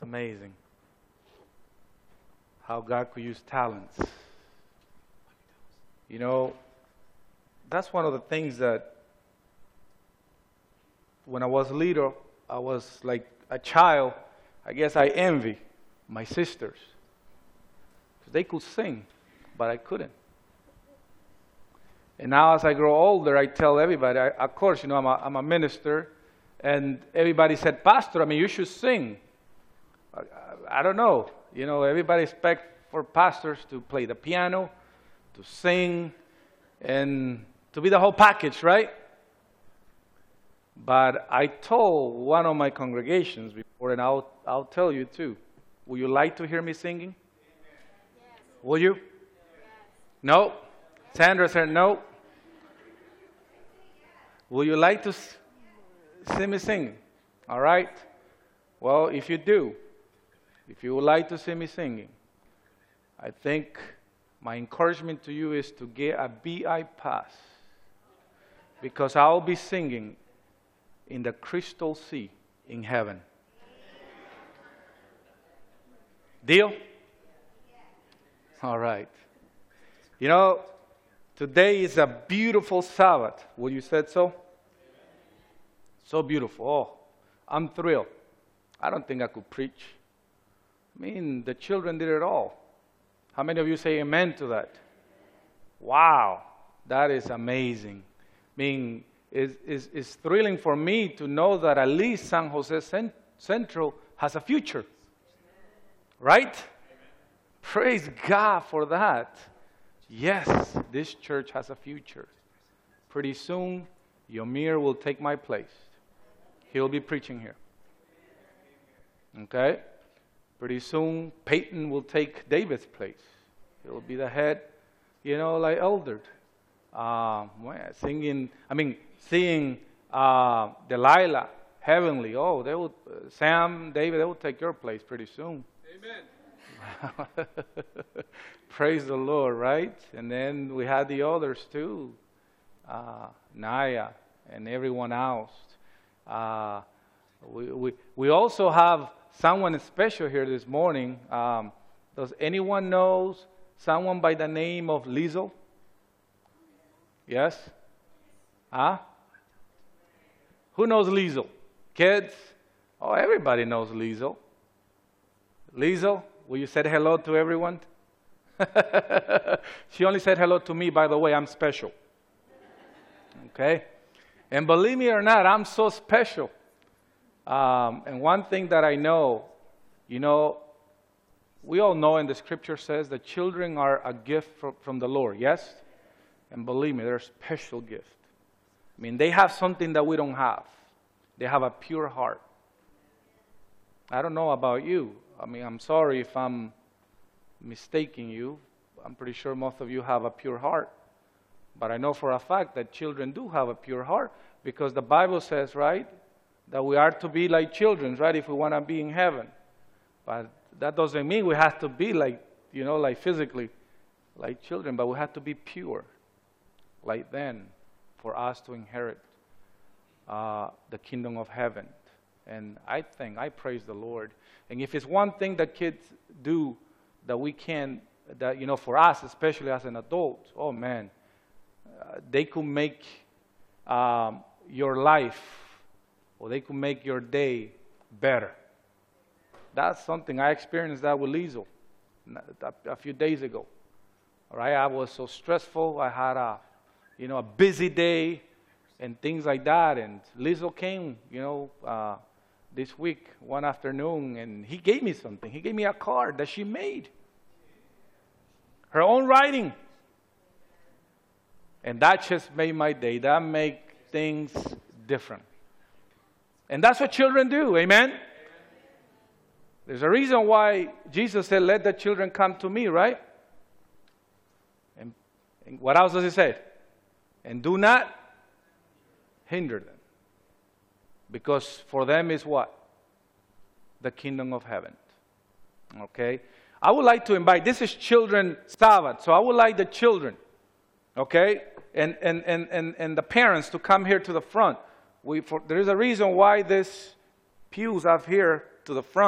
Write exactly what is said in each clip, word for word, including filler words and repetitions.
amazing how God could use talents. You know, that's one of the things that when I was little, I was like a child, I guess I envy my sisters. Because they could sing, but I couldn't. And now as I grow older, I tell everybody, I, of course, you know, I'm a, I'm a minister, and everybody said, Pastor, I mean, you should sing. I, I, I don't know. You know, everybody expects for pastors to play the piano, to sing, and to be the whole package, right? But I told one of my congregations before, and I'll, I'll tell you too, would you like to hear me singing? Yes. Will you? Yes. No? Sandra said no. Will you like to see me sing? All right. Well, if you do, if you would like to see me singing, I think my encouragement to you is to get a B I pass, because I'll be singing in the crystal sea in heaven. Deal? All right. You know, today is a beautiful Sabbath. Will you say so? So beautiful. Oh, I'm thrilled. I don't think I could preach. I mean, the children did it all. How many of you say amen to that? Wow, that is amazing. I mean, it's, it's, it's thrilling for me to know that at least San Jose Cent- Central has a future. Right? Praise God for that. Yes, this church has a future. Pretty soon, Yomir will take my place. He'll be preaching here. Okay? Pretty soon, Peyton will take David's place. He'll be the head, you know, like elder. Uh, singing, I mean, seeing uh, Delilah, Heavenly. Oh, they will, uh, Sam, David, they will take your place pretty soon. Amen. Praise the Lord, right? And then we had the others too. Uh, Naya and everyone else. Uh, we, we, we also have someone special here this morning. Um, does anyone knows someone by the name of Liesl? Yes? Huh? Who knows Liesl? Kids? Oh, everybody knows Liesl. Liesl, will you say hello to everyone? She only said hello to me, by the way. I'm special. Okay? And believe me or not, I'm so special. Um, and one thing that I know, you know, we all know, and the scripture says that children are a gift from, from the Lord, yes? And believe me, they're a special gift. I mean, they have something that we don't have. They have a pure heart. I don't know about you. I mean, I'm sorry if I'm mistaking you. I'm pretty sure most of you have a pure heart. But I know for a fact that children do have a pure heart, because the Bible says, right, that we are to be like children, right, if we want to be in heaven. But that doesn't mean we have to be like, you know, like physically like children, but we have to be pure like them for us to inherit uh, the kingdom of heaven. And I think, I praise the Lord. And if it's one thing that kids do that we can, that, you know, for us, especially as an adult, oh man, uh, they could make um, your life, or they could make your day better. That's something, I experienced that with Liesl a few days ago. All right, I was so stressful. I had a, you know, a busy day and things like that. And Liesl came, you know, uh, this week, one afternoon, and he gave me something. He gave me a card that she made. Her own writing. And that just made my day. That made things different. And that's what children do, amen? There's a reason why Jesus said, let the children come to me, right? And, and what else does he say? And do not hinder them. Because for them is what? The kingdom of heaven. Okay? I would like to invite, this is Children Sabbath, so I would like the children, okay, and and and and, and the parents to come here to the front. We, for, there is a reason why this pews up here to the front,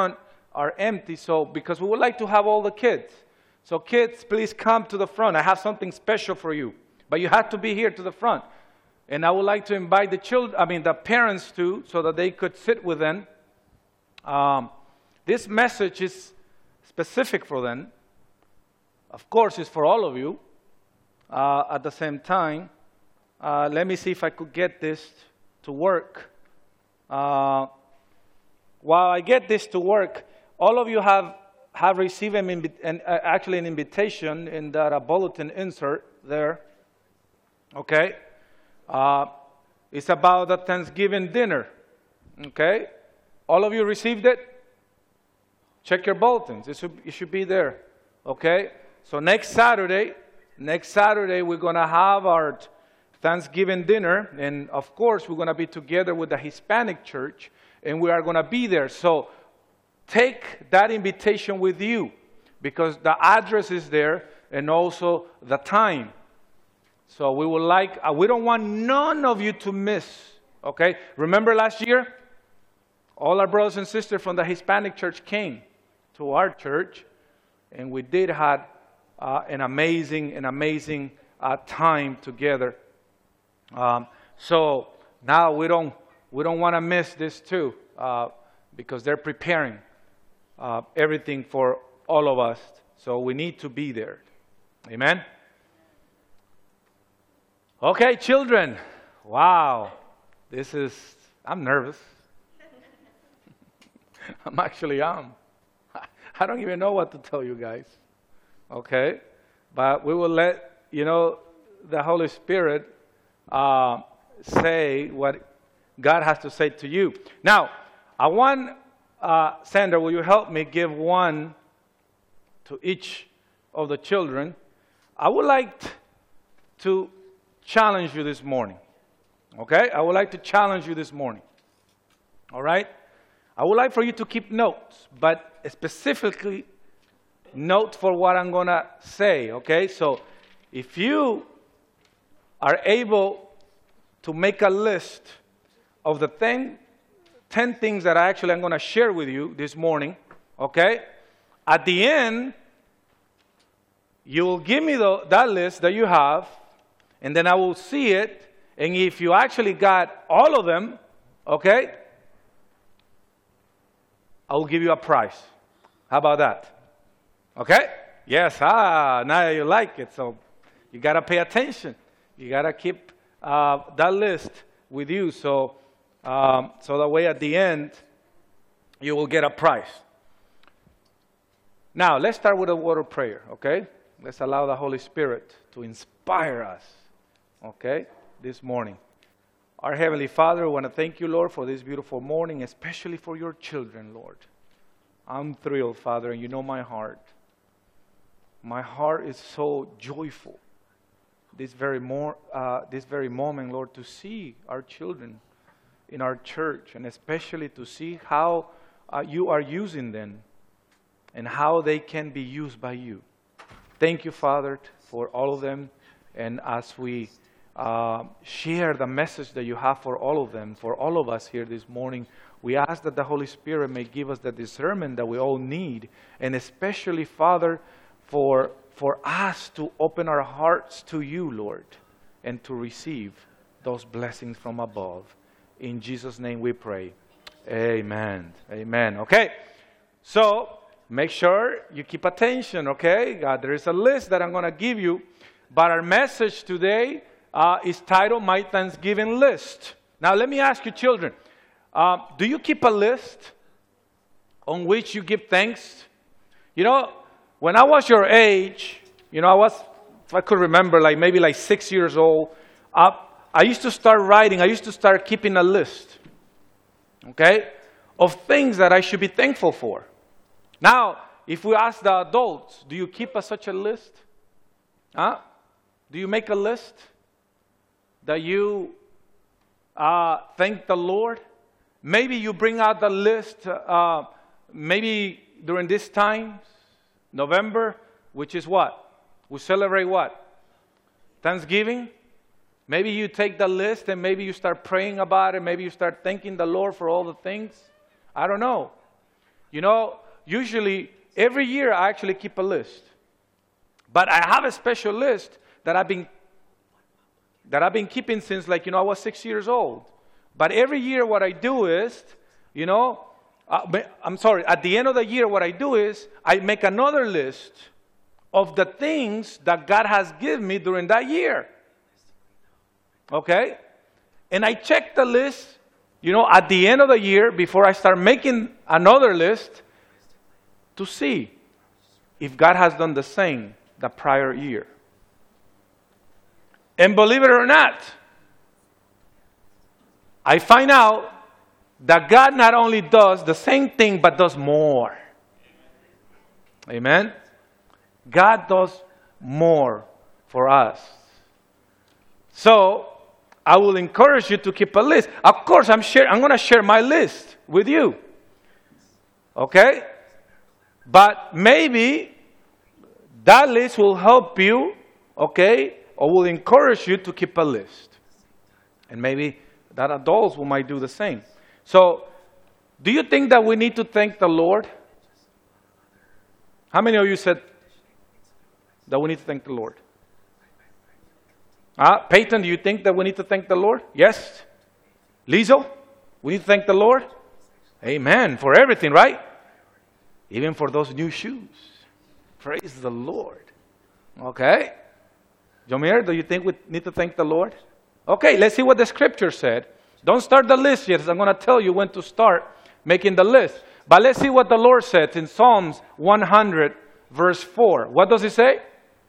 are empty. So, because we would like to have all the kids. So kids, please come to the front. I have something special for you. But you have to be here to the front. And I would like to invite the children, I mean the parents too, so that they could sit with them. Um, this message is specific for them. Of course, it's for all of you. Uh, at the same time, uh, let me see if I could get this to work. Uh, while I get this to work, all of you have, have received an, invi- an, uh, actually an invitation in that uh, bulletin insert there. Okay? Uh, it's about the Thanksgiving dinner. Okay? All of you received it? Check your bulletins. It should, it should be there. Okay? So next Saturday, next Saturday we're going to have our Thanksgiving dinner. And of course, we're going to be together with the Hispanic church. And we are going to be there. So take that invitation with you. Because the address is there. And also the time. So we would like, uh, we don't want none of you to miss. Okay? Remember last year? All our brothers and sisters from the Hispanic church came to our church. And we did have uh, an amazing, an amazing uh, time together. Um, so now we don't, we don't want to miss this too. Uh, because they're preparing uh, everything for all of us. So we need to be there. Amen? Okay, children. Wow. This is, I'm nervous. I'm actually, am. I don't even know what to tell you guys. Okay? But we will let, you know, the Holy Spirit uh, say what God has to say to you. Now, I want, uh, Sandra, will you help me give one to each of the children? I would like t- to challenge you this morning. Okay? I would like to challenge you this morning. All right? I would like for you to keep notes, but specifically note for what I'm going to say. Okay? So if you are able to make a list of the ten, ten things that I actually am going to share with you this morning, okay? At the end, you will give me the, that list that you have, and then I will see it, and if you actually got all of them, okay, I will give you a prize. How about that? Okay? Yes, ah, now you like it, so you got to pay attention. You got to keep uh, that list with you, so um, so that way at the end, you will get a prize. Now, let's start with a word of prayer, okay? Let's allow the Holy Spirit to inspire us, okay, this morning. Our Heavenly Father, we want to thank you, Lord, for this beautiful morning, especially for your children, Lord. I'm thrilled, Father, and you know my heart. My heart is so joyful this very, more, uh, this very moment, Lord, to see our children in our church, and especially to see how uh, you are using them and how they can be used by you. Thank you, Father, for all of them. And as we uh, share the message that you have for all of them, for all of us here this morning, we ask that the Holy Spirit may give us the discernment that we all need. And especially, Father, for, for us to open our hearts to you, Lord, and to receive those blessings from above. In Jesus' name we pray. Amen. Amen. Okay. So, make sure you keep attention, okay? Uh, there is a list that I'm going to give you. But our message today uh, is titled, My Thanksgiving List. Now, let me ask you, children. Uh, do you keep a list on which you give thanks? You know, when I was your age, you know, I was, if I could remember, like maybe like six years old, uh, I used to start writing, I used to start keeping a list, okay, of things that I should be thankful for. Now, if we ask the adults, do you keep a, such a list? Huh? Do you make a list that you uh, thank the Lord? Maybe you bring out the list, uh, maybe during this time, November, which is what? We celebrate what? Thanksgiving. Maybe you take the list and maybe you start praying about it. Maybe you start thanking the Lord for all the things. I don't know. You know, usually every year I actually keep a list. But I have a special list that I've been that I've been keeping since, like, you know, I was six years old. But every year what I do is, you know, uh, I'm sorry, at the end of the year what I do is I make another list of the things that God has given me during that year. Okay? And I check the list, you know, at the end of the year before I start making another list to see if God has done the same the prior year. And believe it or not, I find out that God not only does the same thing, but does more. Amen? God does more for us. So, I will encourage you to keep a list. Of course, I'm share, I'm going to share my list with you. Okay? But maybe that list will help you, okay, or will encourage you to keep a list. And maybe that adults will might do the same. So, do you think that we need to thank the Lord? How many of you said that we need to thank the Lord? Uh, Peyton, do you think that we need to thank the Lord? Yes? Lizo, we need to thank the Lord? Amen. For everything, right? Even for those new shoes. Praise the Lord. Okay? Jomir, do you think we need to thank the Lord? Okay, let's see what the scripture said. Don't start the list yet. I'm going to tell you when to start making the list. But let's see what the Lord said in Psalms one hundred, verse four. What does it say?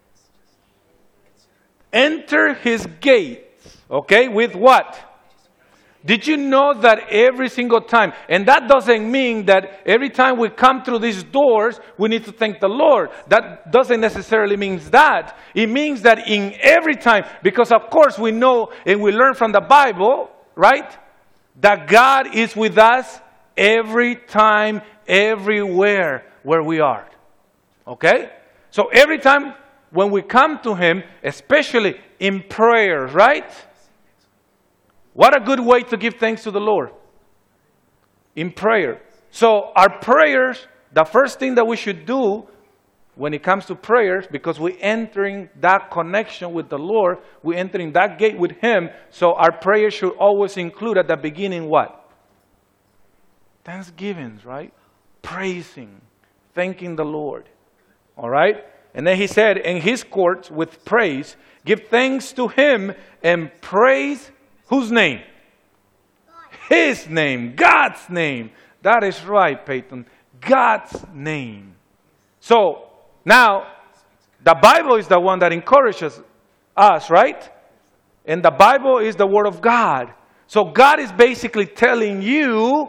Enter his gates. Okay, with what? Did you know that every single time, and that doesn't mean that every time we come through these doors, we need to thank the Lord. That doesn't necessarily mean that. It means that in every time, because of course we know and we learn from the Bible, right, that God is with us every time, everywhere where we are. Okay? So every time when we come to Him, especially in prayer, right? What a good way to give thanks to the Lord. In prayer. So our prayers, the first thing that we should do when it comes to prayers, because we're entering that connection with the Lord, we're entering that gate with Him, so our prayer should always include at the beginning what? Thanksgivings, right? Praising, thanking the Lord. All right? And then He said, in His courts with praise, give thanks to Him and praise whose name? His name. God's name. That is right, Peyton. God's name. So, now, the Bible is the one that encourages us, right? And the Bible is the Word of God. So, God is basically telling you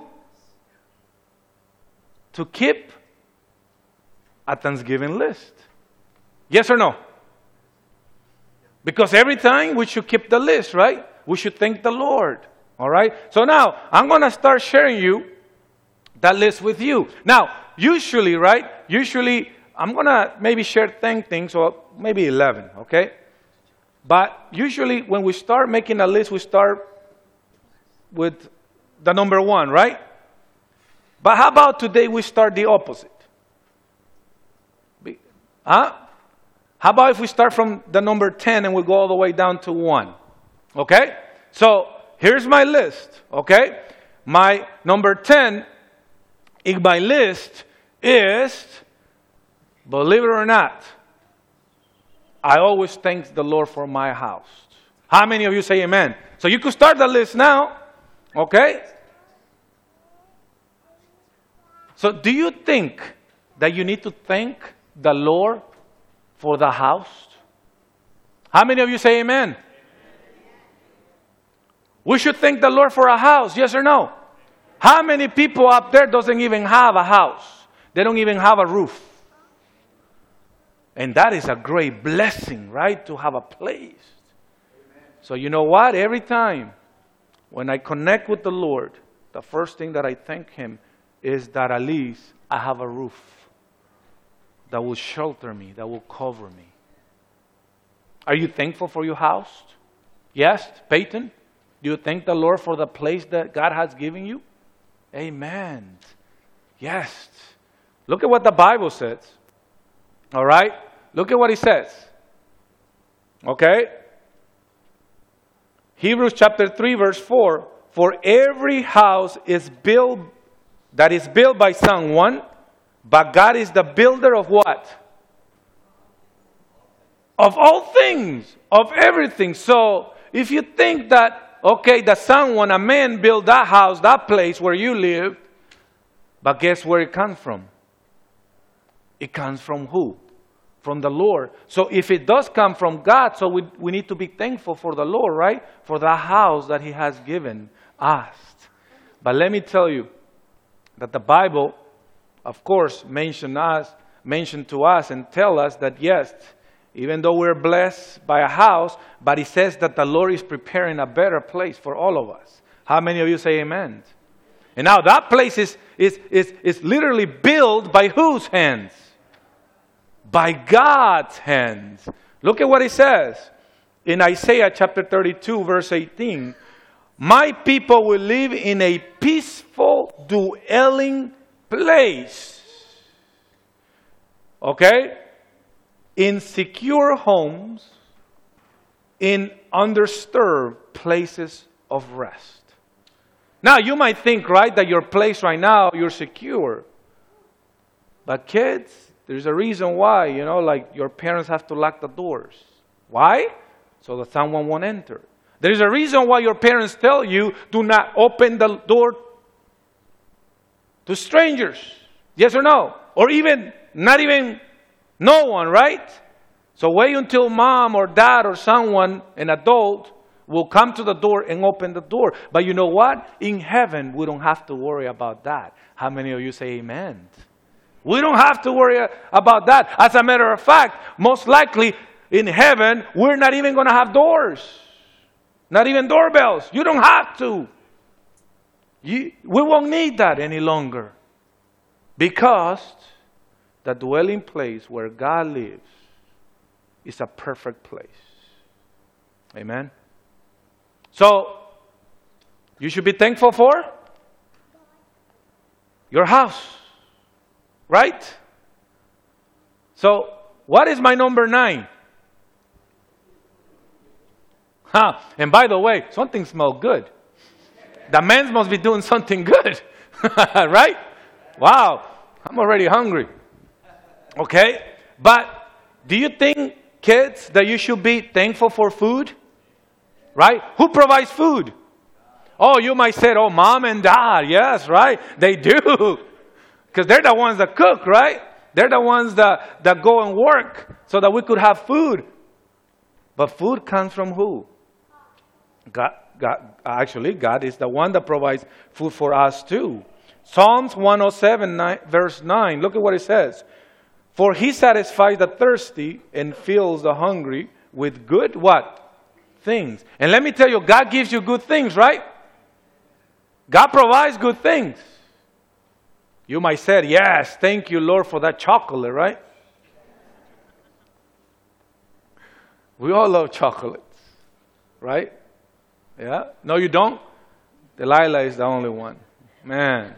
to keep a Thanksgiving list. Yes or no? Because every time we should keep the list, right? We should thank the Lord. All right? So now, I'm going to start sharing you that list with you. Now, usually, right? Usually, I'm going to maybe share ten things or maybe eleven, okay? But usually, when we start making a list, we start with the number one, right? But how about today we start the opposite? Huh? How about if we start from the number ten and we go all the way down to one? Okay? So, here's my list, okay? My number ten in my list is, believe it or not, I always thank the Lord for my house. How many of you say amen? So you could start the list now, okay? So do you think that you need to thank the Lord for the house? How many of you say amen? We should thank the Lord for a house, yes or no? How many people up there doesn't even have a house? They don't even have a roof. And that is a great blessing, right? To have a place. So you know what? Every time when I connect with the Lord, the first thing that I thank Him is that at least I have a roof that will shelter me, that will cover me. Are you thankful for your house? Yes, Peyton? Do you thank the Lord for the place that God has given you? Amen. Yes. Look at what the Bible says. All right? Look at what it says. Okay? Hebrews chapter three, verse four. For every house is built, that is built by someone, but God is the builder of what? Of all things, of everything. So, if you think that, okay, that someone, a man built that house, that place where you live, but guess where it comes from? It comes from who? From the Lord. So if it does come from God, so we, we need to be thankful for the Lord, right? For the house that He has given us. But let me tell you that the Bible, of course, mention us, mention to us and tell us that yes, even though we're blessed by a house, but it says that the Lord is preparing a better place for all of us. How many of you say amen? And now that place is, is, is, is literally built by whose hands? By God's hands. Look at what it says in Isaiah chapter thirty-two, verse eighteen. My people will live in a peaceful dwelling place. Okay? In secure homes, in undisturbed places of rest. Now, you might think, right, that your place right now, you're secure. But kids, there's a reason why, you know, like your parents have to lock the doors. Why? So that someone won't enter. There's a reason why your parents tell you, do not open the door to strangers. Yes or no? Or even, not even no one, right? So wait until mom or dad or someone, an adult, will come to the door and open the door. But you know what? In heaven, we don't have to worry about that. How many of you say amen? We don't have to worry about that. As a matter of fact, most likely in heaven, we're not even going to have doors. Not even doorbells. You don't have to. You, we won't need that any longer. Because the dwelling place where God lives is a perfect place. Amen? So, you should be thankful for your house. Right? So, what is my number nine? Huh. And by the way, something smells good. The men must be doing something good. Right? Wow. I'm already hungry. Okay? But do you think, kids, that you should be thankful for food? Right? Who provides food? Oh, you might say, oh, mom and dad. Yes, right? They do. Because they're the ones that cook, right? They're the ones that, that go and work so that we could have food. But food comes from who? God, God. Actually, God is the one that provides food for us too. Psalms one oh seven, nine, verse nine. Look at what it says. For He satisfies the thirsty and fills the hungry with good what? Things. And let me tell you, God gives you good things, right? God provides good things. You might say, yes, thank you, Lord, for that chocolate, right? We all love chocolates, right? Yeah? No, you don't? Delilah is the only one. Man.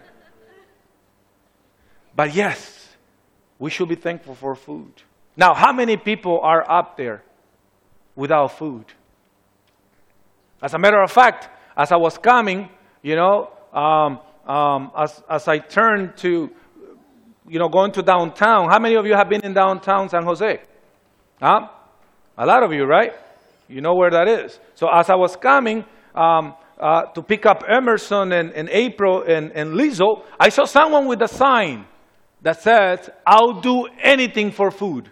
But yes, we should be thankful for food. Now, how many people are up there without food? As a matter of fact, as I was coming, you know, um, um, as, as I turned to, you know, going to downtown, how many of you have been in downtown San Jose? Huh? A lot of you, right? You know where that is. So as I was coming um, uh, to pick up Emerson and, and April and, and Lizzo, I saw someone with a sign that says, I'll do anything for food.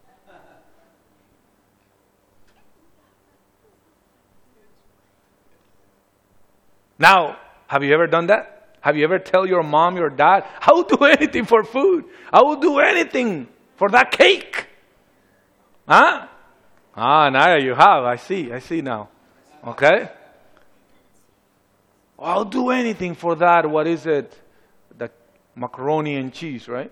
Now, have you ever done that? Have you ever tell your mom, your dad, I will do anything for food. I will do anything for that cake. Huh? Ah, now you have. I see. I see now. Okay? I'll do anything for that. What is it? The macaroni and cheese, right?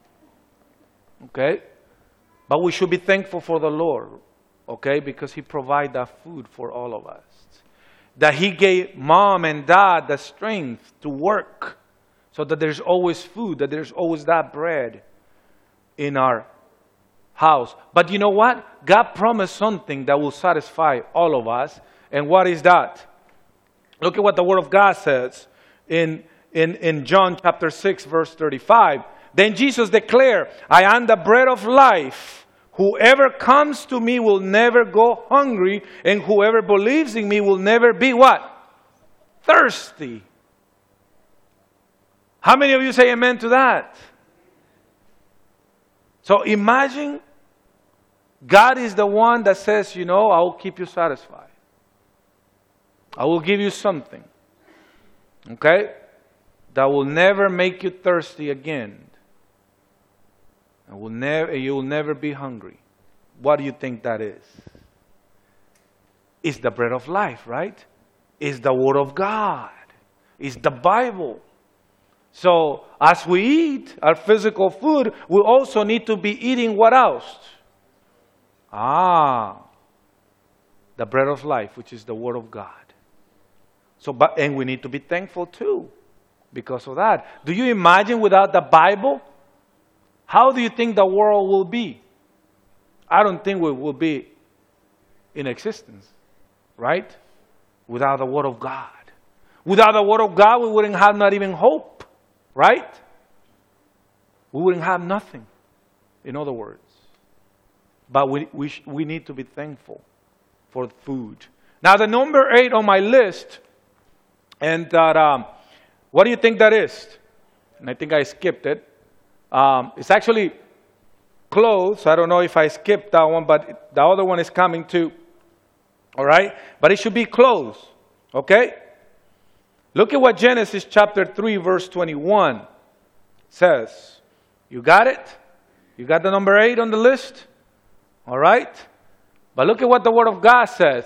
Okay? But we should be thankful for the Lord. Okay? Because He provides that food for all of us. That He gave mom and dad the strength to work So that there's always food, that there's always that bread in our house. But you know what? God promised something that will satisfy all of us. And what is that? Look at what the Word of God says in, in, in John chapter six, verse thirty-five. Then Jesus declared, I am the bread of life. Whoever comes to me will never go hungry, and whoever believes in me will never be what? Thirsty. How many of you say amen to that? So imagine God is the one that says, you know, I will keep you satisfied. I will give you something, okay, that will never make you thirsty again. And will never, you will never be hungry. What do you think that is? It's the bread of life, right? It's the Word of God. It's the Bible. So as we eat our physical food, we also need to be eating what else? Ah, the bread of life, which is the Word of God. So, but, and we need to be thankful too because of that. Do you imagine without the Bible, how do you think the world will be? I don't think we will be in existence, right? Without the Word of God. Without the Word of God, we wouldn't have not even hope, right? We wouldn't have nothing, in other words. But we, we, sh- we need to be thankful for food. Now, the number eight on my list, and that, um, what do you think that is? And I think I skipped it. Um, it's actually clothes. I don't know if I skipped that one, but the other one is coming too. All right? But it should be clothes. Okay? Look at what Genesis chapter three, verse twenty-one says. You got it? You got the number eight on the list? All right? But look at what the Word of God says.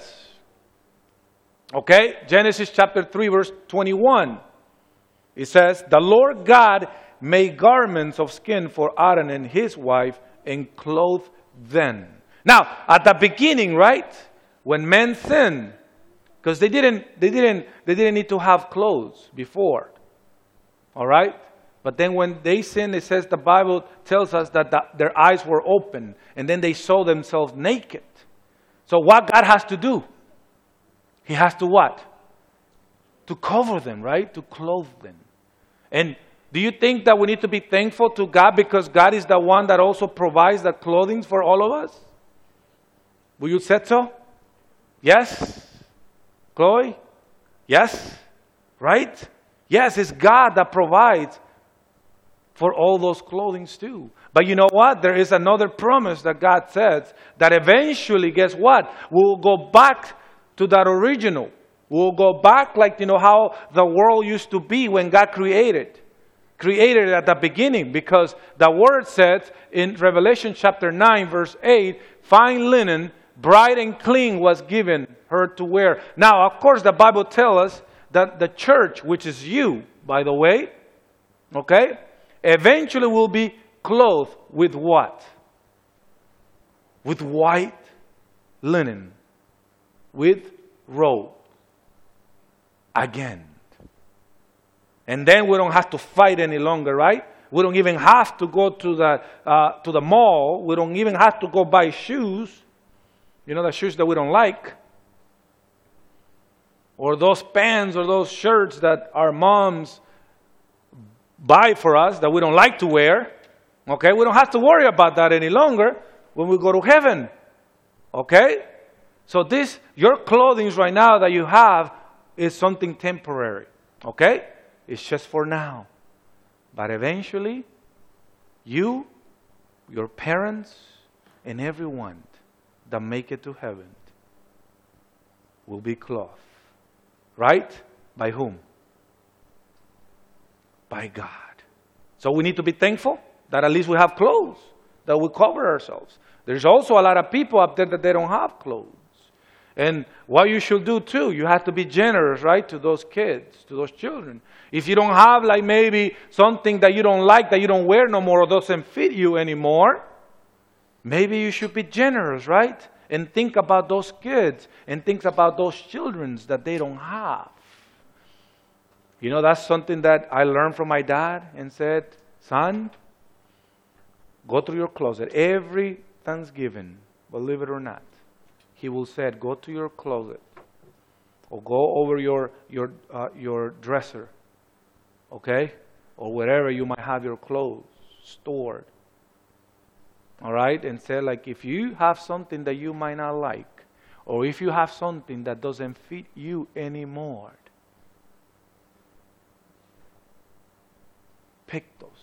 Okay? Genesis chapter three, verse twenty-one. It says, the Lord God made garments of skin for Aaron and his wife and clothed them. Now, at the beginning, right? When men sinned, because they didn't, they didn't, they didn't need to have clothes before. All right? But then when they sinned, it says the Bible tells us that the, their eyes were open and then they saw themselves naked. So what God has to do? He has to what? To cover them, right? To clothe them. And do you think that we need to be thankful to God because God is the one that also provides the clothing for all of us? Will you say so? Yes? Chloe? Yes? Right? Yes, it's God that provides for all those clothing too. But you know what? There is another promise that God says that eventually, guess what? We'll go back to that original. We'll go back like, you know, how the world used to be when God created. Created it at the beginning, because the Word says in Revelation chapter nine, verse eight, fine linen, bright and clean was given her to wear. Now, of course, the Bible tells us that the church, which is you, by the way, okay, eventually will be clothed with what? With white linen. With robe. Again. And then we don't have to fight any longer, right? We don't even have to go to the uh, to the mall. We don't even have to go buy shoes. You know, the shoes that we don't like. Or those pants or those shirts that our moms buy for us that we don't like to wear. Okay? We don't have to worry about that any longer when we go to heaven. Okay? So this, your clothing right now that you have is something temporary. Okay? It's just for now. But eventually, you, your parents, and everyone that make it to heaven will be clothed. Right? By whom? By God. So we need to be thankful that at least we have clothes, that we cover ourselves. There's also a lot of people up there that they don't have clothes. And what you should do too, you have to be generous, right, to those kids, to those children. If you don't have like maybe something that you don't like, that you don't wear no more or doesn't fit you anymore, maybe you should be generous, right? And think about those kids and think about those children that they don't have. You know, that's something that I learned from my dad and said, son, go through your closet. Every Thanksgiving, believe it or not, he will say, go to your closet or go over your, your, uh, your dresser, okay? Or wherever you might have your clothes stored. All right? And say, like, if you have something that you might not like, or if you have something that doesn't fit you anymore, pick those.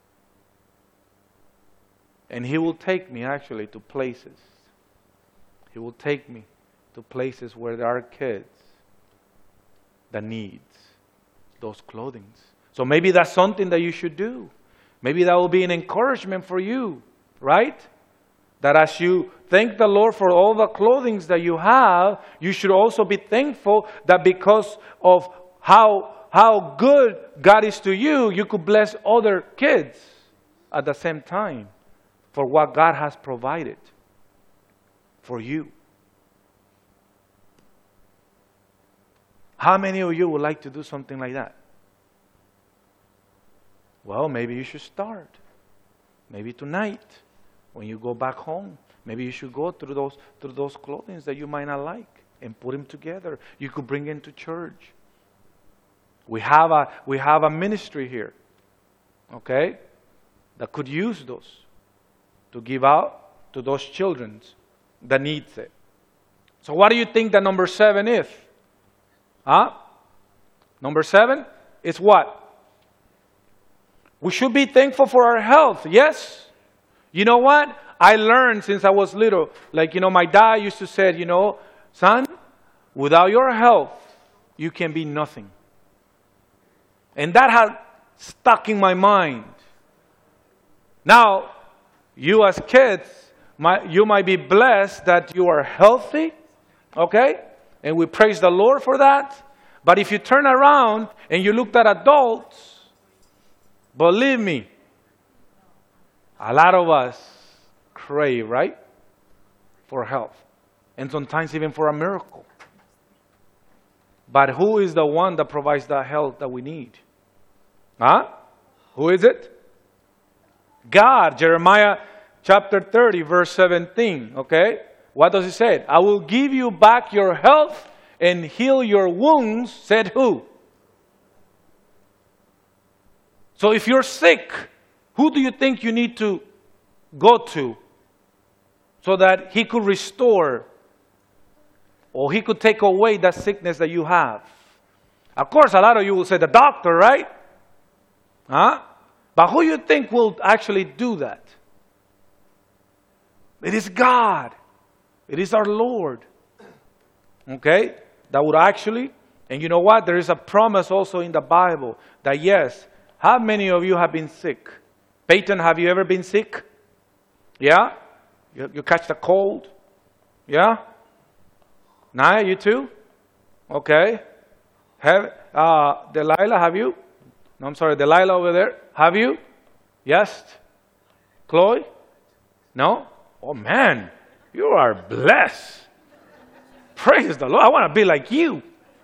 And he will take me actually to places. He will take me to places where there are kids that needs those clothing. So maybe that's something that you should do. Maybe that will be an encouragement for you, right? That as you thank the Lord for all the clothing that you have, you should also be thankful that because of how, how good God is to you, you could bless other kids at the same time for what God has provided for you. How many of you would like to do something like that? Well, maybe you should start. Maybe tonight, when you go back home, maybe you should go through those through those clothing that you might not like and put them together. You could bring them to church. We have a we have a ministry here, okay, that could use those to give out to those children that needs it. So what do you think that number seven is? Huh? Number seven is what? We should be thankful for our health, yes? You know what? I learned since I was little, like, you know, my dad used to say, you know, son, without your health, you can be nothing. And that has stuck in my mind. Now, you as kids, might, you might be blessed that you are healthy, okay? And we praise the Lord for that. But if you turn around and you look at adults, believe me, a lot of us crave, right, for health. And sometimes even for a miracle. But who is the one that provides the health that we need? Huh? Who is it? God. Jeremiah chapter thirty, verse seventeen. Okay? What does it say? I will give you back your health and heal your wounds, said who? So if you're sick, who do you think you need to go to so that he could restore or he could take away that sickness that you have? Of course, a lot of you will say the doctor, right? Huh? But who do you think will actually do that? It is God. It is our Lord. Okay? That would actually, and you know what? There is a promise also in the Bible that yes, how many of you have been sick? Peyton, have you ever been sick? Yeah? You, you catch the cold? Yeah? Naya, you too? Okay. Have, uh, Delilah, have you? No, I'm sorry, Delilah over there. Have you? Yes? Chloe? No? Oh man, you are blessed. Praise the Lord. I want to be like you.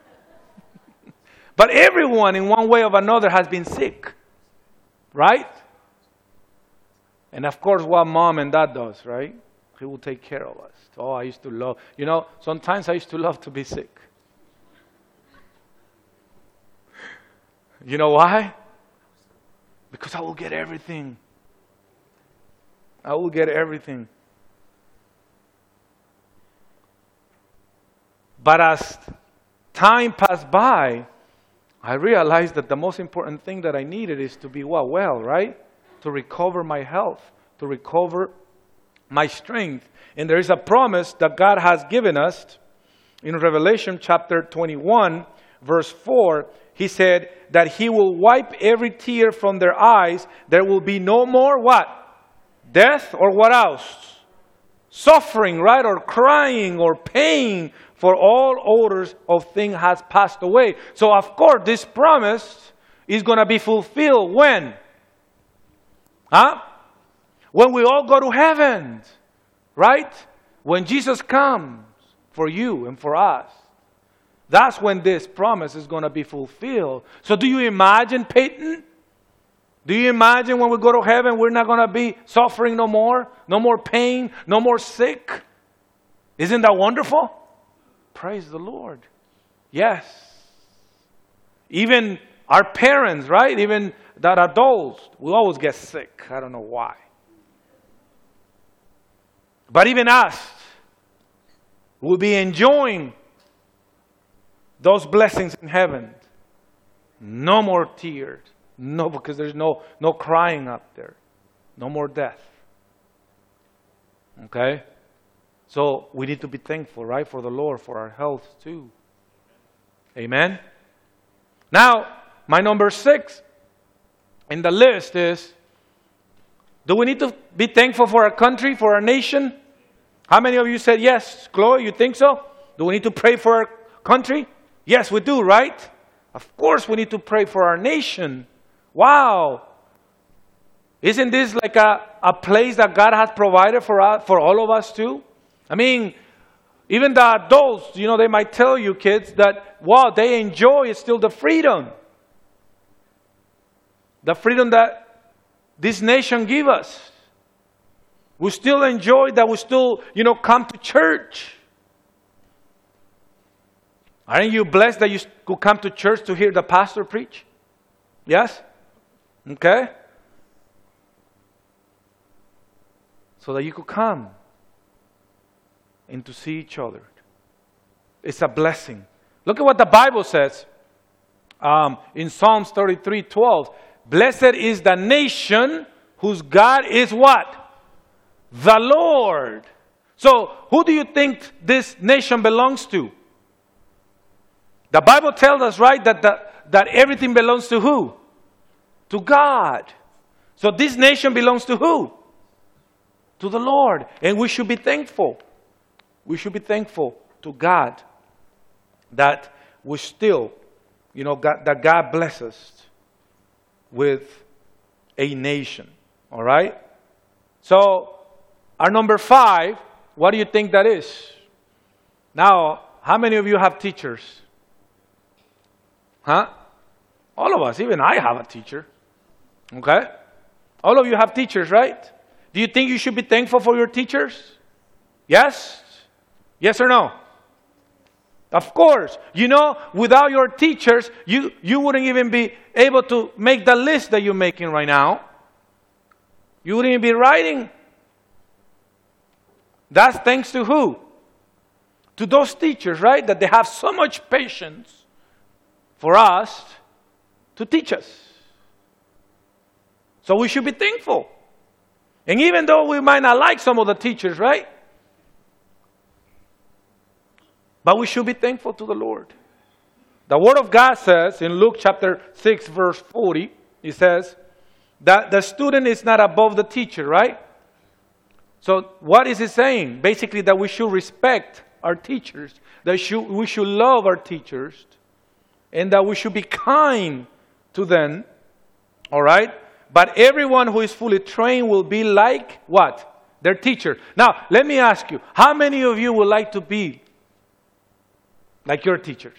But everyone in one way or another has been sick. Right? And of course what mom and dad does, right? He will take care of us. Oh, I used to love, you know, sometimes I used to love to be sick. You know why? Because I will get everything. I will get everything. But as time passed by, I realized that the most important thing that I needed is to be well, well, right? To recover my health, to recover my strength. And there is a promise that God has given us in Revelation chapter twenty-one, verse four. He said that he will wipe every tear from their eyes. There will be no more what? Death or what else? Suffering, right? Or crying or pain. For all orders of things has passed away. So of course this promise is going to be fulfilled when? Huh? When we all go to heaven. Right? When Jesus comes for you and for us. That's when this promise is going to be fulfilled. So do you imagine, Peyton? Do you imagine when we go to heaven, we're not going to be suffering no more? No more pain? No more sick? Isn't that wonderful? Praise the Lord. Yes. Even our parents, right? Even that adults will always get sick. I don't know why. But even us will be enjoying those blessings in heaven. No more tears. No, because there's no, no crying up there. No more death. Okay? So we need to be thankful, right? For the Lord, for our health too. Amen? Now, my number six in the list is, do we need to be thankful for our country, for our nation? How many of you said yes? Chloe, you think so? Do we need to pray for our country? Yes, we do, right? Of course we need to pray for our nation. Wow. Isn't this like a, a place that God has provided for us, for all of us too? I mean, even the adults, you know, they might tell you, kids, that what they enjoy is still the freedom. The freedom that this nation gives us. We still enjoy that we still, you know, come to church. Aren't you blessed that you could come to church to hear the pastor preach? Yes? Okay? So that you could come and to see each other. It's a blessing. Look at what the Bible says um, in Psalms thirty-three twelve. Blessed is the nation whose God is what? The Lord. So who do you think this nation belongs to? The Bible tells us, right, that, the, that everything belongs to who? To God. So this nation belongs to who? To the Lord. And we should be thankful. We should be thankful to God that we still, you know, God, that God blesses us with a nation. All right? So, our number five, what do you think that is? Now, how many of you have teachers? Huh? All of us. Even I have a teacher. Okay? All of you have teachers, right? Do you think you should be thankful for your teachers? Yes? Yes or no? Of course. You know, without your teachers, you, you wouldn't even be able to make the list that you're making right now. You wouldn't even be writing. That's thanks to who? To those teachers, right? That they have so much patience for us to teach us. So we should be thankful. And even though we might not like some of the teachers, right? But we should be thankful to the Lord. The Word of God says in Luke chapter six verse forty, it says that the student is not above the teacher, right? So what is it saying? Basically that we should respect our teachers. That should, we should love our teachers. And that we should be kind to them. All right? But everyone who is fully trained will be like what? Their teacher. Now, let me ask you. How many of you would like to be like your teachers?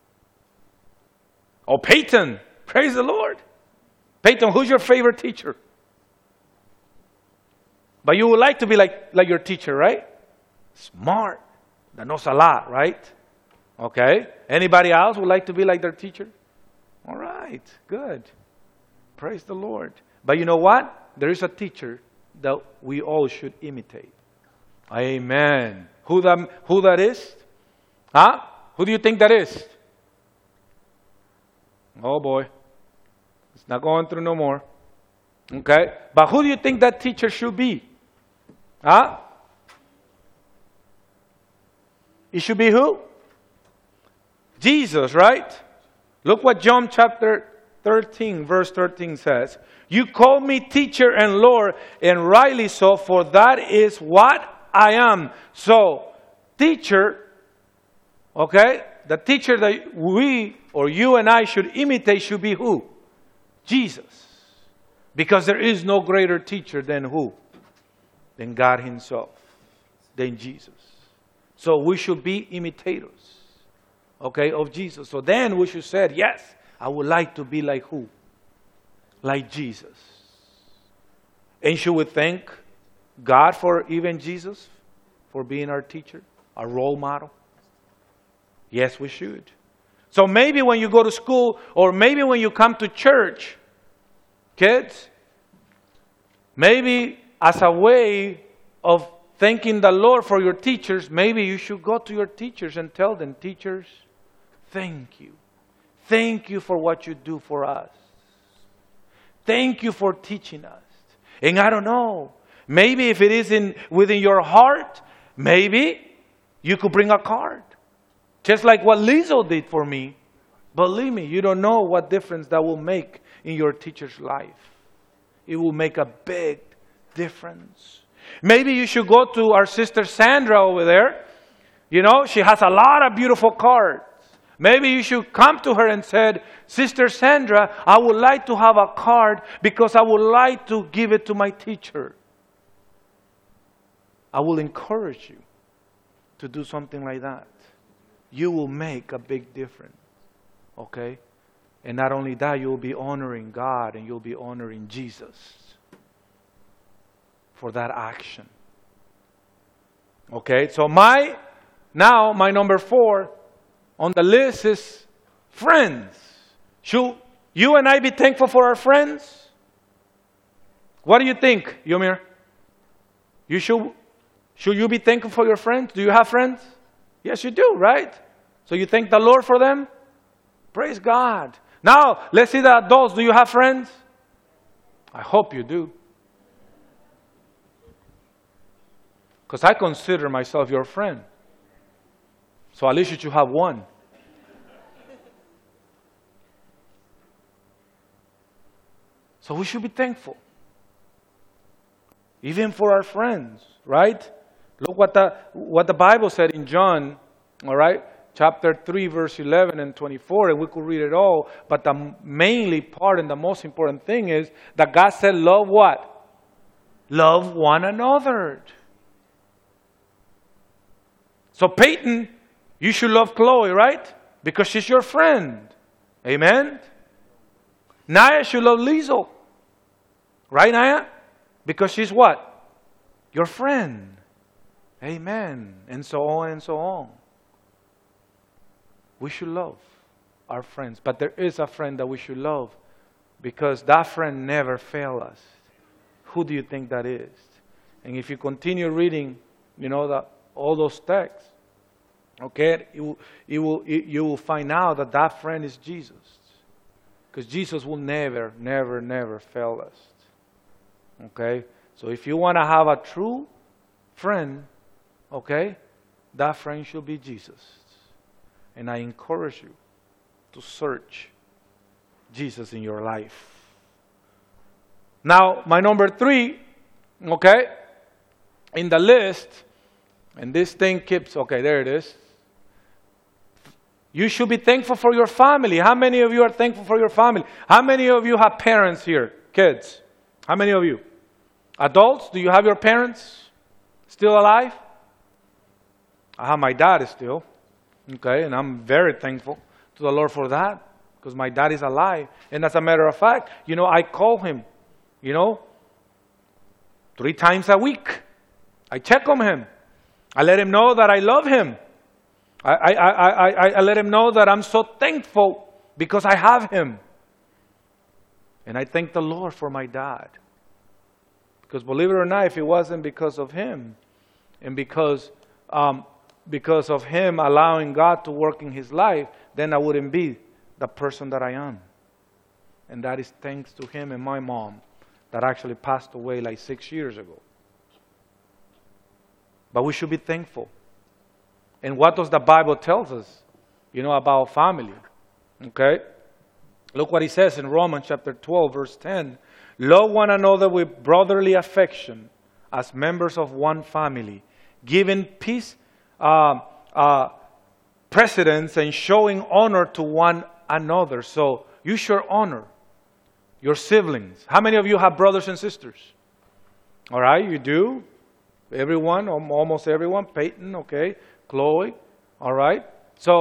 Oh, Peyton. Praise the Lord. Peyton, who's your favorite teacher? But you would like to be like, like your teacher, right? Smart. That knows a lot, right? Okay. Anybody else would like to be like their teacher? All right. Good. Praise the Lord. But you know what? There is a teacher that we all should imitate. Amen. Who that, who that is? Huh? Who do you think that is? Oh boy. It's not going through no more. Okay. But who do you think that teacher should be? Huh? It should be who? Jesus, right? Look what John chapter thirteen, verse thirteen says. You call me teacher and Lord, and rightly so, for that is what I am. So, teacher, okay, the teacher that we, or you and I should imitate should be who? Jesus. Because there is no greater teacher than who? Than God Himself. Than Jesus. So we should be imitators okay, of Jesus. So then we should say, yes, I would like to be like who? Like Jesus. And should we thank God for even Jesus, for being our teacher, our role model? Yes, we should. So maybe when you go to school, or maybe when you come to church, kids, maybe as a way of thanking the Lord for your teachers, maybe you should go to your teachers and tell them, teachers, thank you. Thank you for what you do for us. Thank you for teaching us. And I don't know, maybe if it is in within your heart, maybe you could bring a card. Just like what Lizzo did for me. Believe me, you don't know what difference that will make in your teacher's life. It will make a big difference. Maybe you should go to our sister Sandra over there. You know, she has a lot of beautiful cards. Maybe you should come to her and say, Sister Sandra, I would like to have a card because I would like to give it to my teacher. I will encourage you to do something like that. You will make a big difference. Okay? And not only that, you'll be honoring God and you'll be honoring Jesus for that action. Okay? So my, now my number four on the list is friends. Should you and I be thankful for our friends? What do you think, Yomir? You should, should you be thankful for your friends? Do you have friends? Yes, you do, right? So you thank the Lord for them? Praise God. Now, let's see the adults. Do you have friends? I hope you do. Because I consider myself your friend. So at least you should have one. So we should be thankful. Even for our friends, right? Look what the, what the Bible said in John, all right? Chapter three, verse eleven and twenty-four, and we could read it all. But the mainly part and the most important thing is that God said, love what? Love one another. So Peyton, you should love Chloe, right? Because she's your friend. Amen? Naya should love Lizzo. Right, Naya? Because she's what? Your friend. Amen. And so on and so on. We should love our friends. But there is a friend that we should love because that friend never fails us. Who do you think that is? And if you continue reading, you know, the, all those texts, okay, you, you, will, you will find out that that friend is Jesus. Because Jesus will never, never, never fail us. Okay? So if you want to have a true friend, okay, that friend should be Jesus. And I encourage you to search Jesus in your life. Now, my number three, okay, in the list, and this thing keeps, okay, there it is. You should be thankful for your family. How many of you are thankful for your family? How many of you have parents here? Kids? How many of you? Adults, do you have your parents still alive? I have my dad still. Okay, and I'm very thankful to the Lord for that because my dad is alive. And as a matter of fact, you know, I call him, you know, three times a week. I check on him. I let him know that I love him. I, I, I, I, I let him know that I'm so thankful because I have him. And I thank the Lord for my dad. Because believe it or not, if it wasn't because of him and because um, because of him allowing God to work in his life, then I wouldn't be the person that I am. And that is thanks to him and my mom that actually passed away like six years ago. But we should be thankful. And what does the Bible tell us, you know, about family? Okay? Look what he says in Romans chapter twelve, verse ten. Love one another with brotherly affection as members of one family, giving peace Uh, uh, precedence and showing honor to one another. So you should honor your siblings. How many of you have brothers and sisters? All right, you do. Everyone, almost everyone. Peyton, okay. Chloe, all right. So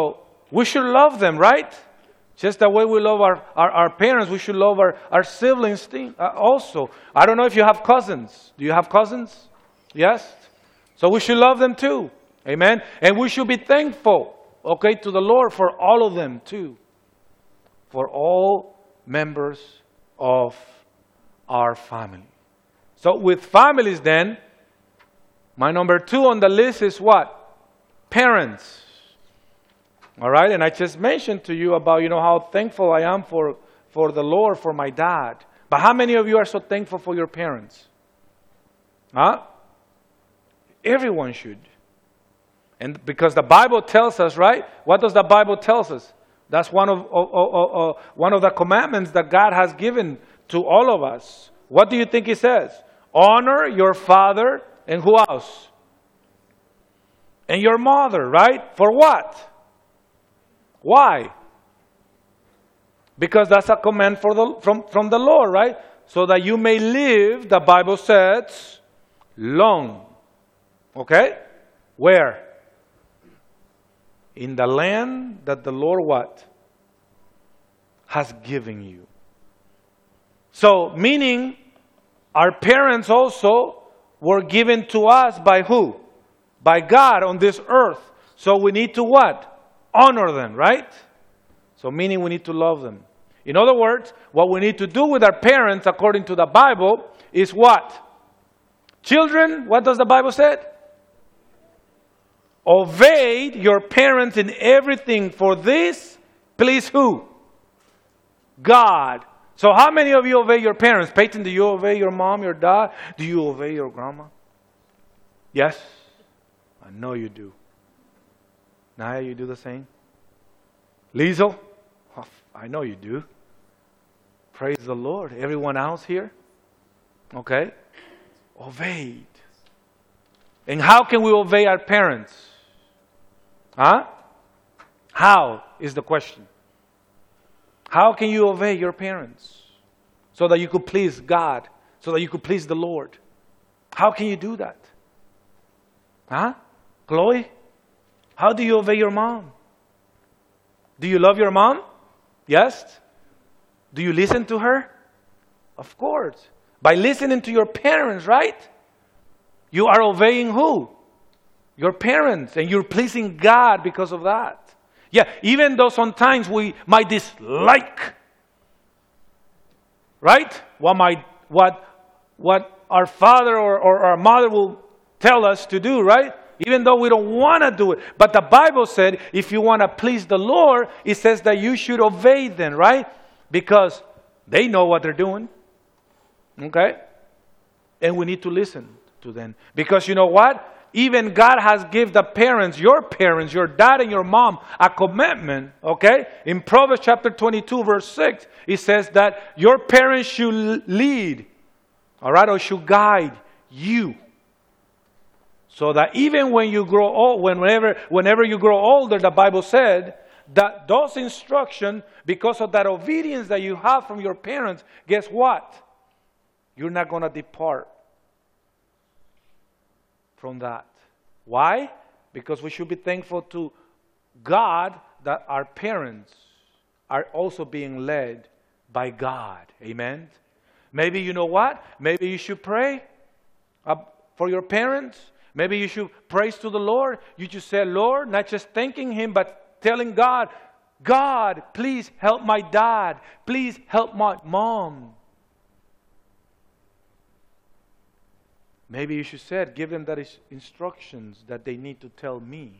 we should love them, right? Just the way we love our, our, our parents, we should love our, our siblings thing, uh, also. I don't know if you have cousins. Do you have cousins? Yes? So we should love them too. Amen? And we should be thankful, okay, to the Lord for all of them too. For all members of our family. So with families then, my number two on the list is what? Parents. All right, and I just mentioned to you about, you know, how thankful I am for, for the Lord, for my dad. But how many of you are so thankful for your parents? Huh? Everyone should. And because the Bible tells us, right? What does the Bible tell us? That's one of, of, of, of, one of the commandments that God has given to all of us. What do you think He says? Honor your father and who else? And your mother, right? For what? Why? Because that's a command for the, from, from the Lord, right? So that you may live, the Bible says, long. Okay? Where? In the land that the Lord what? Has given you. So, meaning, our parents also were given to us by who? By God on this earth. So we need to what? Honor them, right? So meaning we need to love them. In other words, what we need to do with our parents, according to the Bible, is what? Children, what does the Bible say? Obey your parents in everything, for this please who? God. So how many of you obey your parents? Peyton, do you obey your mom, your dad? Do you obey your grandma? Yes? I know you do. Naya, you do the same? Liesel? Oh, I know you do. Praise the Lord. Everyone else here? Okay? Obeyed. And how can we obey our parents? Huh? How is the question. How can you obey your parents? So that you could please God. So that you could please the Lord. How can you do that? Huh? Chloe? How do you obey your mom? Do you love your mom? Yes? Do you listen to her? Of course. By listening to your parents, right? You are obeying who? Your parents. And you're pleasing God because of that. Yeah, even though sometimes we might dislike, right? What might, what, what our father or, or our mother will tell us to do, right? Even though we don't want to do it. But the Bible said, if you want to please the Lord, it says that you should obey them, right? Because they know what they're doing. Okay? And we need to listen to them. Because you know what? Even God has given the parents, your parents, your dad and your mom, a commitment. Okay? In Proverbs chapter twenty-two, verse six, it says that your parents should lead. All right? Or should guide you. So that even when you grow old, whenever, whenever you grow older, the Bible said that those instructions, because of that obedience that you have from your parents, guess what? You're not going to depart from that. Why? Because we should be thankful to God that our parents are also being led by God. Amen? Maybe you know what? Maybe you should pray uh, for your parents. Maybe you should praise to the Lord. You just say, Lord, not just thanking Him, but telling God, God, please help my dad. Please help my mom. Maybe you should say, give them that is instructions that they need to tell me.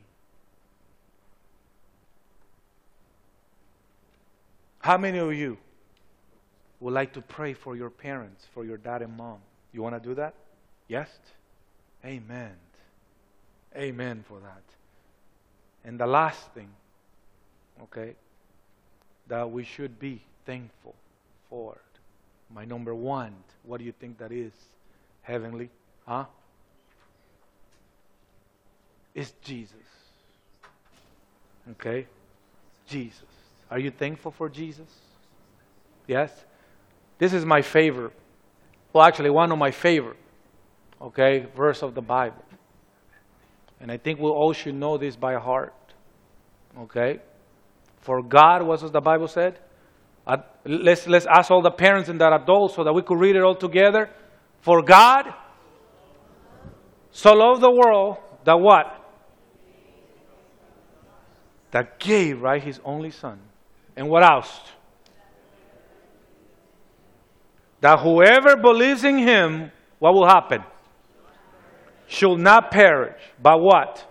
How many of you would like to pray for your parents, for your dad and mom? You want to do that? Yes? Amen. Amen for that. And the last thing, okay, that we should be thankful for. My number one, what do you think that is? Heavenly? Huh? It's Jesus. Okay? Jesus. Are you thankful for Jesus? Yes? This is my favorite. Well, actually, one of my favorite. Okay, verse of the Bible. And I think we all should know this by heart. Okay? For God, what does the Bible said? Uh, let's, let's ask all the parents and the adults so that we could read it all together. For God so loved the world that what? That gave, right, His only Son. And what else? That whoever believes in Him, what will happen? Should not perish, but what?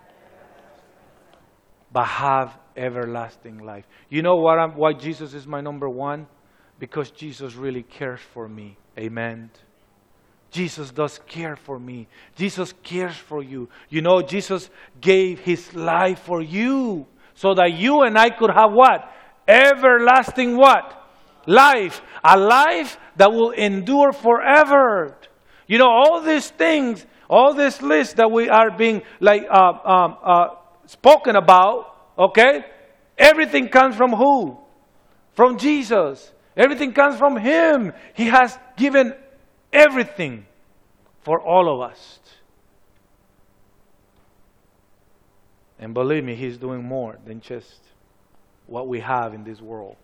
But have everlasting life. You know what I'm, why Jesus is my number one? Because Jesus really cares for me. Amen. Jesus does care for me. Jesus cares for you. You know, Jesus gave His life for you so that you and I could have what? Everlasting what? Life. A life that will endure forever. You know, all these things, all this list that we are being like uh, um, uh, spoken about, okay? Everything comes from who? From Jesus. Everything comes from Him. He has given everything for all of us. And believe me, He's doing more than just what we have in this world.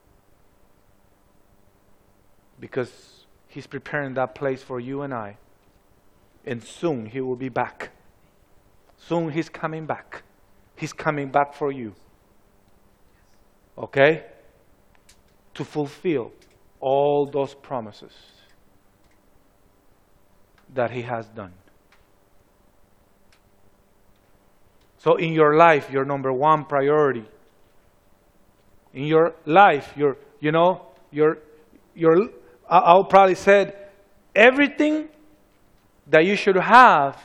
Because He's preparing that place for you and I. And soon He will be back. Soon He's coming back. He's coming back for you. Okay? To fulfill all those promises that He has done. So in your life, your number one priority. In your life, your, you know, your, your, I'll probably said everything that you should have.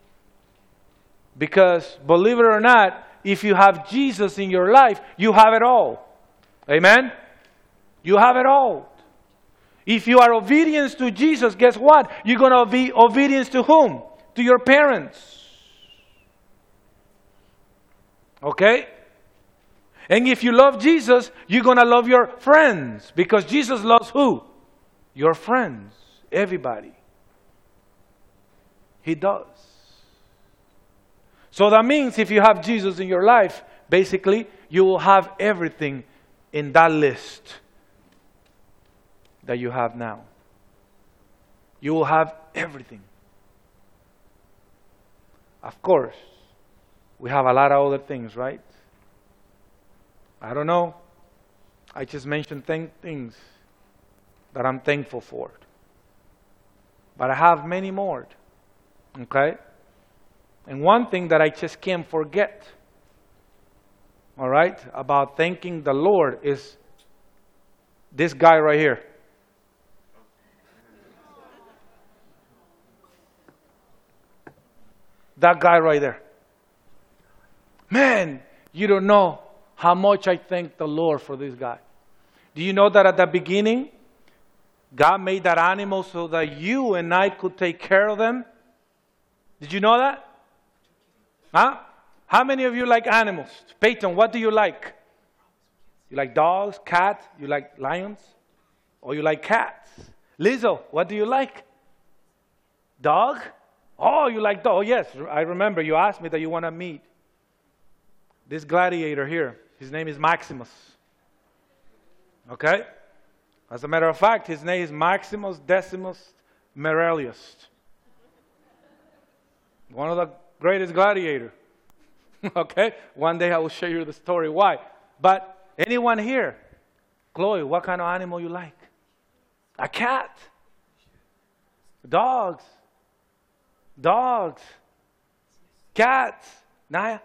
Because believe it or not, if you have Jesus in your life, you have it all. Amen? You have it all. If you are obedience to Jesus, guess what? You're going to be obedience to whom? To your parents. Okay? And if you love Jesus, you're going to love your friends. Because Jesus loves who? Your friends. Everybody. He does. So that means if you have Jesus in your life, basically, you will have everything in that list that you have now. You will have everything. Of course, we have a lot of other things, right? I don't know. I just mentioned th- things that I'm thankful for. But I have many more. Okay? And one thing that I just can't forget, all right, about thanking the Lord is this guy right here. That guy right there. Man, you don't know how much I thank the Lord for this guy. Do you know that at the beginning, God made that animal so that you and I could take care of them? Did you know that? Huh? How many of you like animals? Peyton, what do you like? You like dogs, cats? You like lions? Or you like cats? Lizzo, what do you like? Dog? Oh, you like dog? Oh, yes, I remember you asked me that you want to meet this gladiator here. His name is Maximus. Okay? As a matter of fact, his name is Maximus Decimus Merelius. One of the greatest gladiators. Okay? One day I will show you the story why. But anyone here? Chloe, what kind of animal you like? A cat? Dogs? Dogs? Cats? Naya?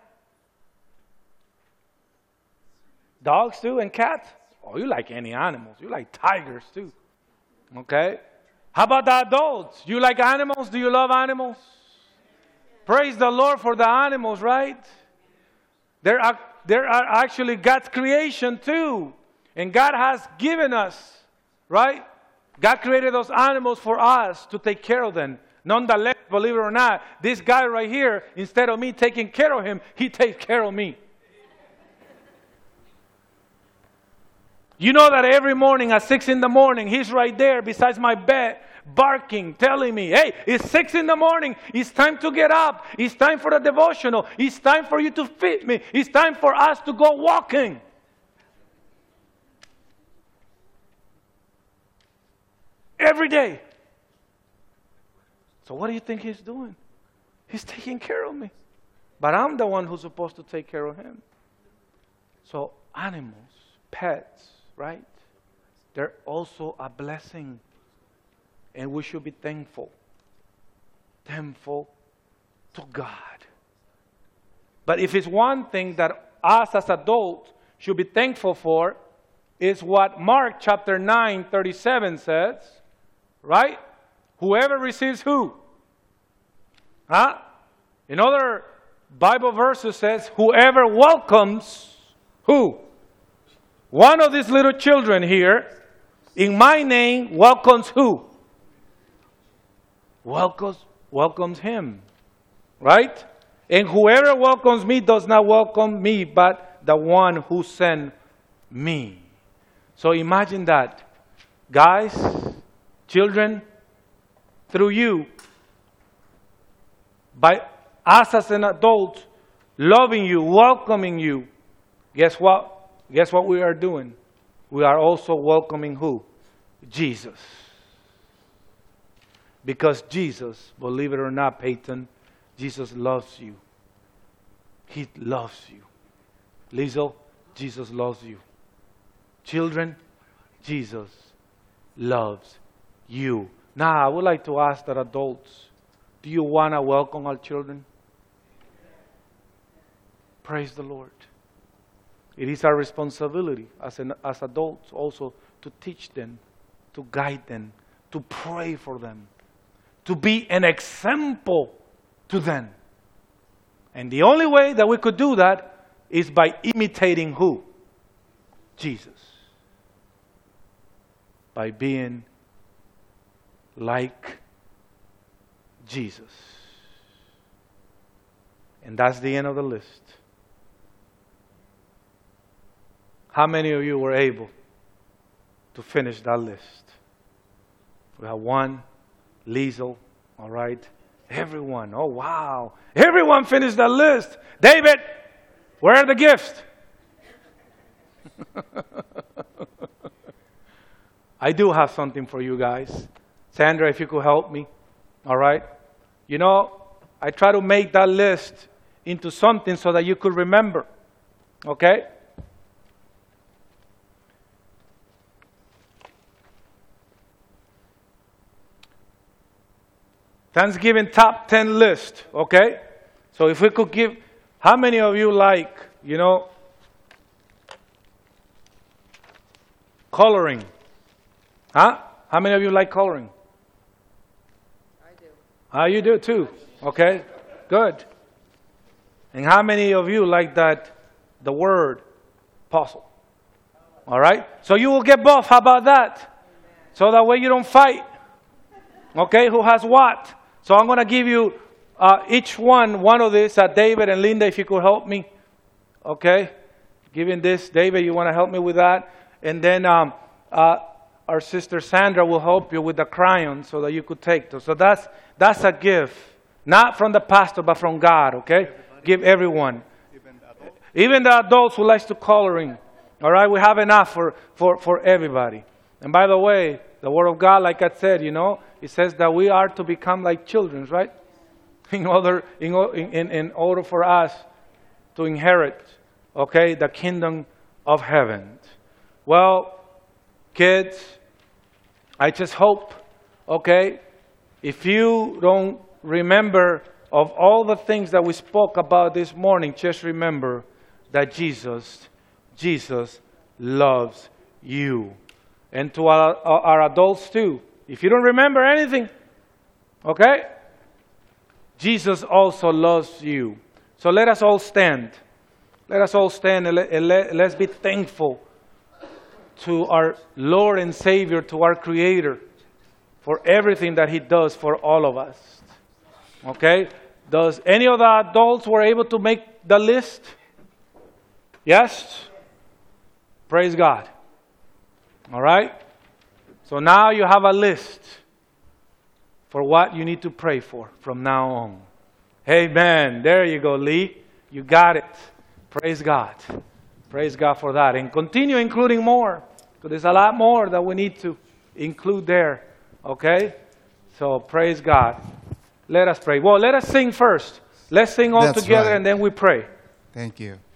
Dogs too and cats? Oh, you like any animals. You like tigers too. Okay? How about the adults? You like animals? Do you love animals? Praise the Lord for the animals, right? There are, there are actually God's creation too. And God has given us, right? God created those animals for us to take care of them. Nonetheless, believe it or not, this guy right here, instead of me taking care of him, he takes care of me. You know that every morning at six in the morning, he's right there beside my bed, barking, telling me, hey, it's six in the morning. It's time to get up. It's time for the devotional. It's time for you to feed me. It's time for us to go walking. every day. So what do you think he's doing? He's taking care of me. But I'm the one who's supposed to take care of him. So animals, pets, right? They're also a blessing. And we should be thankful. Thankful to God. But if it's one thing that us as adults should be thankful for, is what Mark chapter nine, thirty-seven says, right? Whoever receives who? Huh? In other Bible verses says, whoever welcomes who? One of these little children here, in my name, welcomes who? Welcomes, welcomes him. Right? And whoever welcomes me does not welcome me, but the one who sent me. So imagine that. Guys, children, through you, by us as an adult, loving you, welcoming you, guess what? Guess what we are doing? We are also welcoming who? Jesus. Because Jesus, believe it or not, Peyton, Jesus loves you. He loves you. Liesl, Jesus loves you. Children, Jesus loves you. Now, I would like to ask that adults, do you want to welcome our children? Praise the Lord. It is our responsibility as, an, as adults also to teach them, to guide them, to pray for them, to be an example to them. And the only way that we could do that is by imitating who? Jesus. By being like Jesus. And that's the end of the list. How many of you were able to finish that list? We have one, Liesl, all right? Everyone, oh wow. Everyone finished that list. David, where are the gifts? I do have something for you guys. Sandra, if you could help me, all right? You know, I try to make that list into something so that you could remember, okay? Thanksgiving top ten list, okay? So if we could give, how many of you like, you know, coloring? Huh? How many of you like coloring? I do. Ah, you do too? Okay, good. And how many of you like that, the word puzzle? All right? So you will get both. How about that? So that way you don't fight. Okay, who has what? So I'm going to give you uh, each one, one of these. Uh, David and Linda, if you could help me. Okay, giving this. David, you want to help me with that? And then um, uh, our sister Sandra will help you with the crayon so that you could take those. So that's, that's a gift. Not from the pastor, but from God, okay? Everybody. Give everyone. Even the adults. Even the adults who likes to coloring. All right, we have enough for, for, for everybody. And by the way, the Word of God, like I said, you know, it says that we are to become like children, right? In order, in, in, in order for us to inherit, okay, the kingdom of heaven. Well, kids, I just hope, okay, if you don't remember of all the things that we spoke about this morning, just remember that Jesus, Jesus loves you. And to our, our adults too. If you don't remember anything, okay? Jesus also loves you. So let us all stand. Let us all stand and, let, and let, let's be thankful to our Lord and Savior, to our Creator, for everything that He does for all of us. Okay? Does any of the adults were able to make the list? Yes? Praise God. All right? So now you have a list for what you need to pray for from now on. Amen. There you go, Lee. You got it. Praise God. Praise God for that. And continue including more, because there's a lot more that we need to include there Okay? So praise God. Let us pray. Well, let us sing first. Let's sing all That's together right. and then we pray. Thank you.